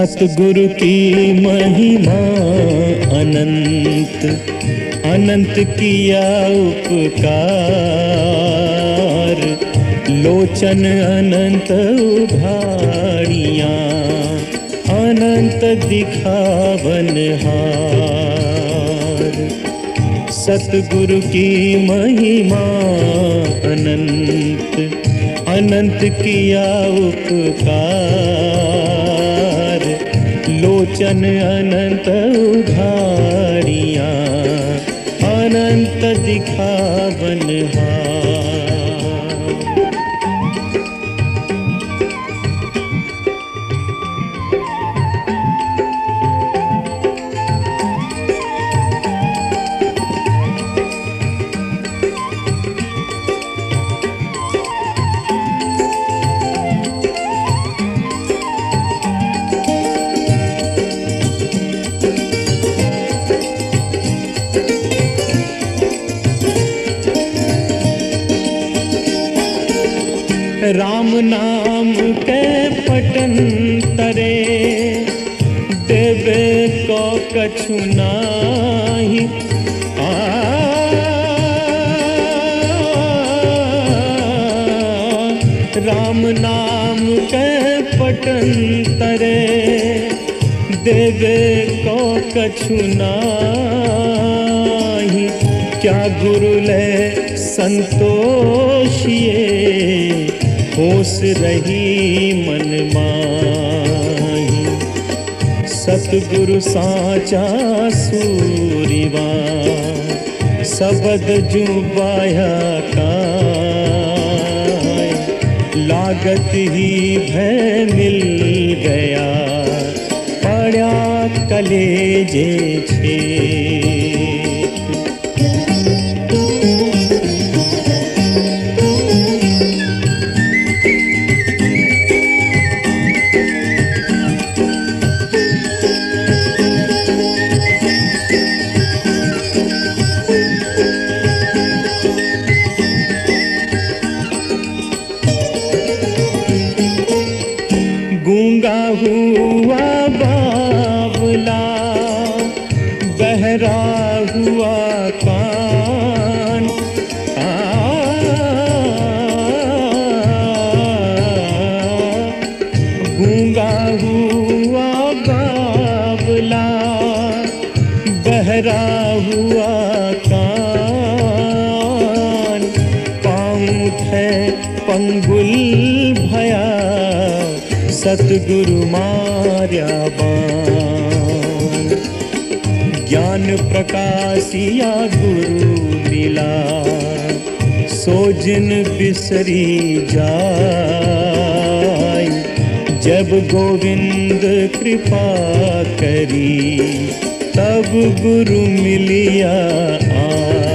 सतगुरु की महिमा अनंत अनंत किया उपकार, लोचन अनंत उघाड़ियाँ अनंत दिखावनहार। सतगुरु की महिमा अनंत अनंत किया उपकार, लोचन अनंत उघाड़ियाँ अनंत दिखावनहार। राम नाम के पटन तरे, देवे को कछु नाही। राम नाम के पटन तरे, देवे को कछु नाही। क्या गुरु ले संतोषिए, होश रही मन माही। सतगुरु साचा सूरिवा, सबद जुबाया का लागत ही भय मिल गया, पड़ा कलेजे छे। गूंगा हुआ बावला, बहरा हुआ कान। गूंगा हुआ बावला, बहरा हुआ कान। पाँव थे पंगुल भया, सतगुरु मार्या बान। ज्ञान प्रकाशिया गुरु मिला, सो जिन बिसरी जाय। जब गोविंद कृपा करी, तब गुरु मिलिया आय।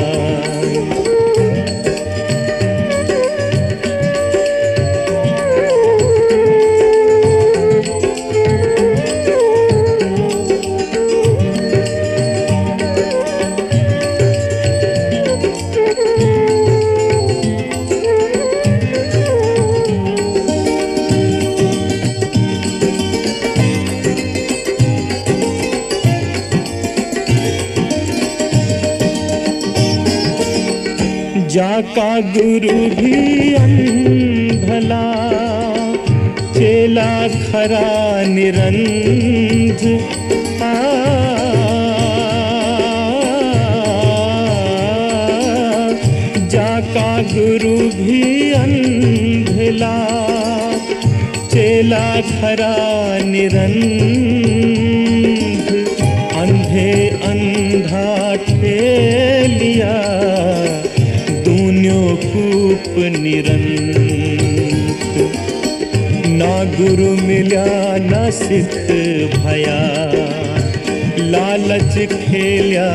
जाका गुरु भी अंधला, चेला खरा निरंध। जाका गुरु भी अंधला, चेला खरा निरंध। अंधे अंधा ठेलिया, कूप निरंत। ना गुरु मिला ना सिख भया, लालच खेल्या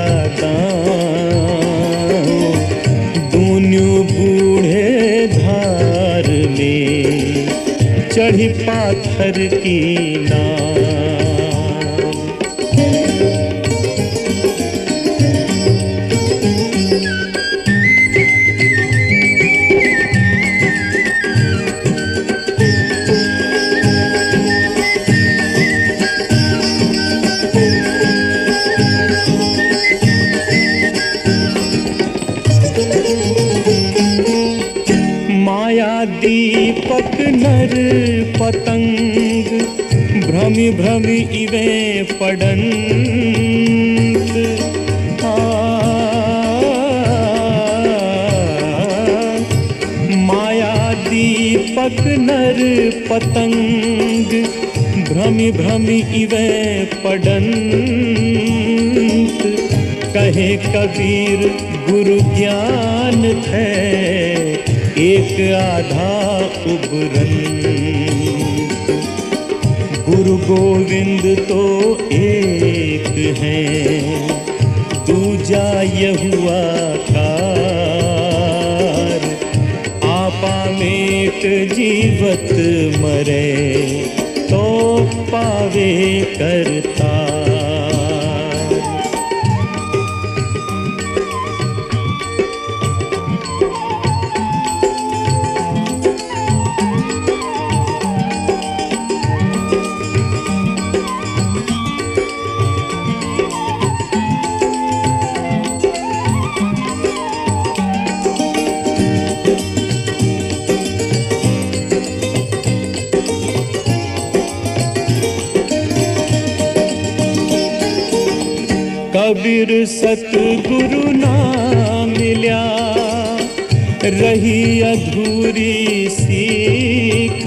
दांव। दून्यू बूढ़े धार में, चढ़ी पाथर की नाव। दीपक नर पतंग भ्रमि भ्रमि इवे पड़ंत। माया दीपक नर पतंग भ्रमि भ्रमि इवे पड़ंत। कहे कबीर गुरु ज्ञान थे एक आधा उबरंत। गुरु गोविंद तो एक है दूजा यहुआ कार। आपा मेट जीवत मरे तो पावे करता। कबीर सतगुरु ना मिल्या रही अधूरी सीख।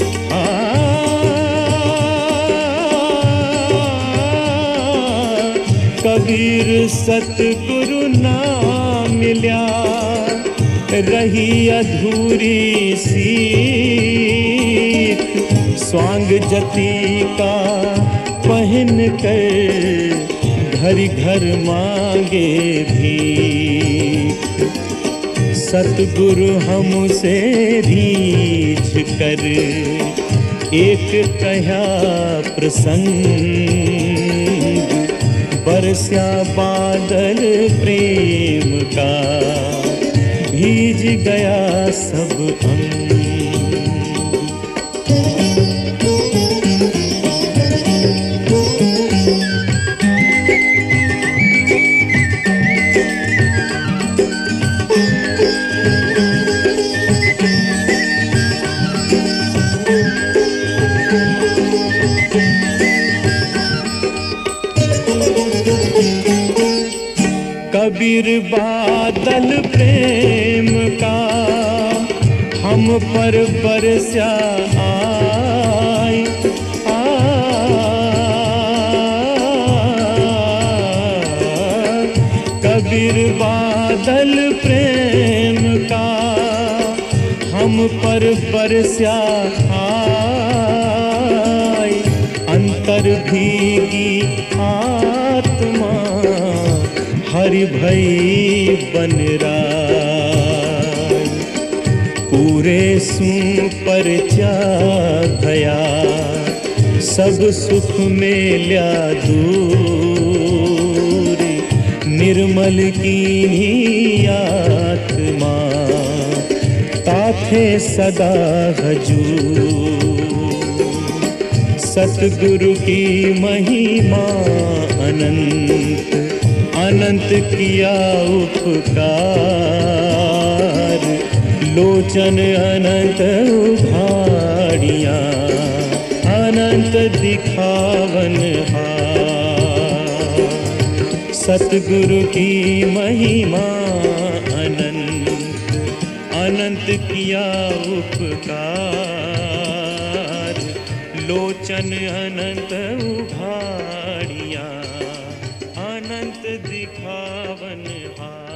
कबीर सतगुरु ना मिल्या रही अधूरी सीख। स्वांग जती का पहन कर घर घर मांगे भीख। सतगुरु हमसे रीझ कर एक कहा प्रसंग। बरसा बादल प्रेम का भीज गया सब अंग। कबीर बादल प्रेम का हम पर बरसा आए। कबीर बादल प्रेम का हम पर बरसा आए। अंतर भीगी आत्मा हरि भई बन राय। पूरे सू पर चा भया सब सुख में ल्या दूर। निर्मल कीनी आत्मा ताथे सदा हजूर। सतगुरु की महिमा अनंत अनंत किया उपकार। लोचन अनंत उघाड़ियाँ अनंत दिखावन हार। सतगुरु की महिमा अनंत अनंत किया उपकार। लोचन अनंत उघाड़ियाँ अनंत दिखावन हार।